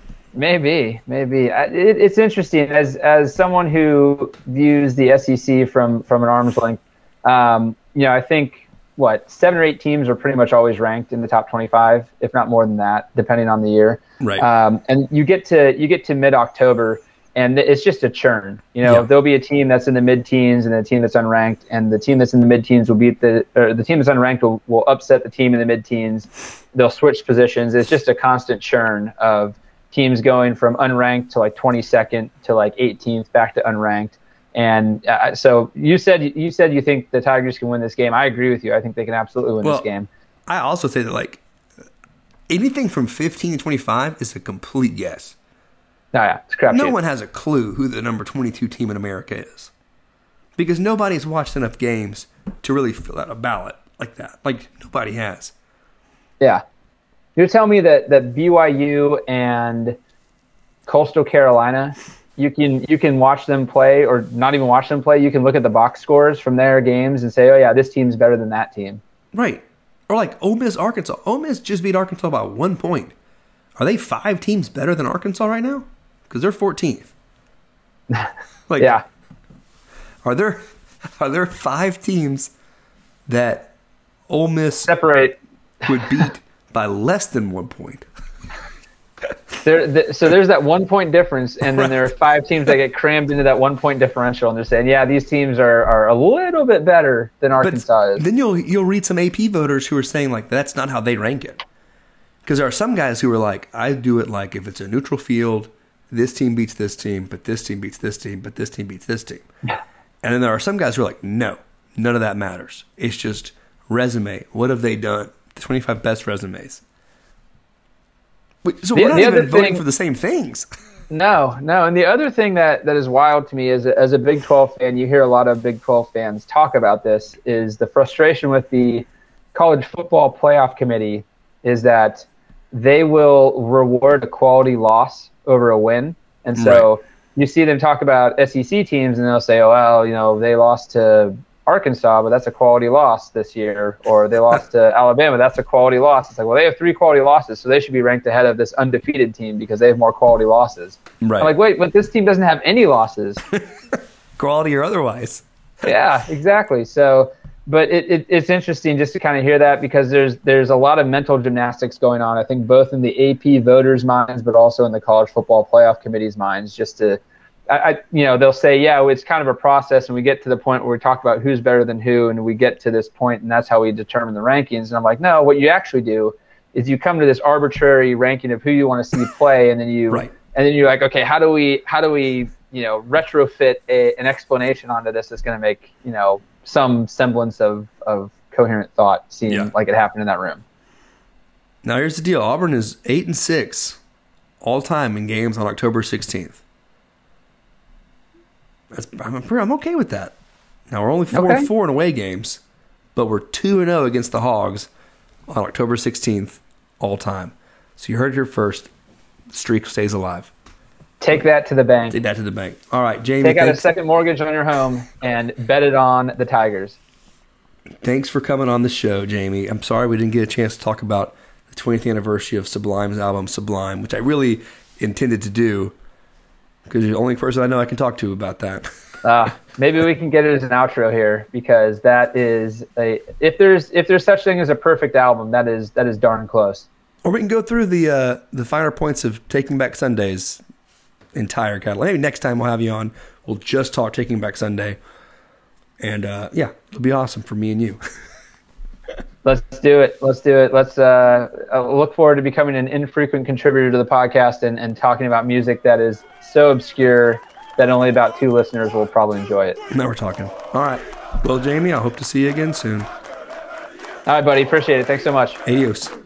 Maybe, maybe it, it's interesting as as someone who views the S E C from from an arm's length. Um, you know, I think what seven or eight teams are pretty much always ranked in the top twenty-five, if not more than that, depending on the year. Right. Um, and you get to you get to mid October, and it's just a churn. You know, yeah. There'll be a team that's in the mid-teens and a team that's unranked, and the team that's in the mid-teens will beat the or the team that's unranked will, will upset the team in the mid-teens. They'll switch positions. It's just a constant churn of teams going from unranked to like twenty-second to like eighteenth back to unranked. And uh, so you said you said you think the Tigers can win this game. I agree with you. I think they can absolutely win well, this game. I also say that like anything from fifteen to twenty-five is a complete guess. Oh, yeah, it's crap. No one has a clue who the number twenty-two team in America is because nobody's watched enough games to really fill out a ballot like that. Like nobody has. Yeah. You're telling me that, that B Y U and Coastal Carolina, you can you can watch them play or not even watch them play. You can look at the box scores from their games and say, oh, yeah, this team's better than that team. Right. Or like Ole Miss, Arkansas. Ole Miss just beat Arkansas by one point. Are they five teams better than Arkansas right now? Because they're fourteenth. Like, yeah. Are there are there five teams that Ole Miss separate would beat by less than one point? There, th- so there's that one point difference, and then there are five teams that get crammed into that one point differential, and they're saying, yeah, these teams are, are a little bit better than Arkansas but is. Then you'll you'll read some A P voters who are saying like that's not how they rank it. Because there are some guys who are like, I do it like if it's a neutral field, this team beats this team, but this team beats this team, but this team beats this team. And then there are some guys who are like, no, none of that matters. It's just resume. What have they done? The twenty-five best resumes. Wait, so The- we're not the even other voting thing- for the same things. No, no. And the other thing that, that is wild to me is as a Big twelve fan, you hear a lot of Big twelve fans talk about this, is the frustration with the college football playoff committee is that they will reward a quality loss over a win. And so Right. you see them talk about S E C teams and they'll say, oh, well, you know, they lost to Arkansas, but that's a quality loss this year. Or they lost to Alabama, that's a quality loss. It's like, well, they have three quality losses, so they should be ranked ahead of this undefeated team because they have more quality losses. Right. I'm like, wait, but this team doesn't have any losses. Quality or otherwise. Yeah, exactly. So, but it, it, it's interesting just to kind of hear that because there's there's a lot of mental gymnastics going on. I think both in the A P voters' minds, but also in the college football playoff committee's minds. Just to, I, I you know, they'll say, yeah, it's kind of a process, and we get to the point where we talk about who's better than who, and we get to this point, and that's how we determine the rankings. And I'm like, no, what you actually do is you come to this arbitrary ranking of who you want to see play, and then you Right. and then you're like, okay, how do we how do we you know retrofit a, an explanation onto this that's going to make you know some semblance of, of coherent thought seem Yeah. like it happened in that room. Now here's the deal. Auburn is eight and six all time in games on October sixteenth. That's, I'm, I'm okay with that. Now we're only four Okay. and four in away games, but we're two and zero against the Hogs on October sixteenth all time. So you heard it here first. The streak stays alive. Take that to the bank. Take that to the bank. All right, Jamie. Take out a thanks, second mortgage on your home and bet it on the Tigers. thanks for coming on the show, Jamie. I'm sorry we didn't get a chance to talk about the twentieth anniversary of Sublime's album Sublime, which I really intended to do because you're the only person I know I can talk to about that. Uh, maybe we can get it as an outro here because that is a if there's if there's such thing as a perfect album, that is that is darn close. Or we can go through the uh, the finer points of Taking Back Sunday's entire catalog. Maybe next time we'll have you on. We'll just talk Taking Back Sunday. And uh, yeah, it'll be awesome for me and you. Let's do it. Let's do it. Let's uh, uh, look forward to becoming an infrequent contributor to the podcast and, and talking about music that is so obscure that only about two listeners will probably enjoy it. Now we're talking. All right. Well, Jamie, I hope to see you again soon. All right, buddy. Appreciate it. Thanks so much. Adios.